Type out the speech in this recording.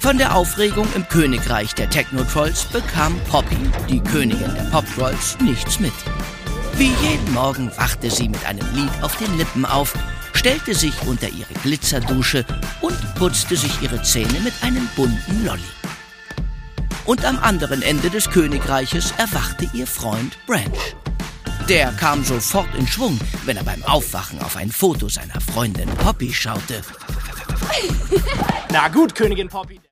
Von der Aufregung im Königreich der Techno-Trolls bekam Poppy, die Königin der Pop-Trolls, nichts mit. Wie jeden Morgen wachte sie mit einem Lied auf den Lippen auf, stellte sich unter ihre Glitzerdusche und putzte sich ihre Zähne mit einem bunten Lolli. Und am anderen Ende des Königreiches erwachte ihr Freund Branch. Der kam sofort in Schwung, wenn er beim Aufwachen auf ein Foto seiner Freundin Poppy schaute. Na gut, Königin Poppy.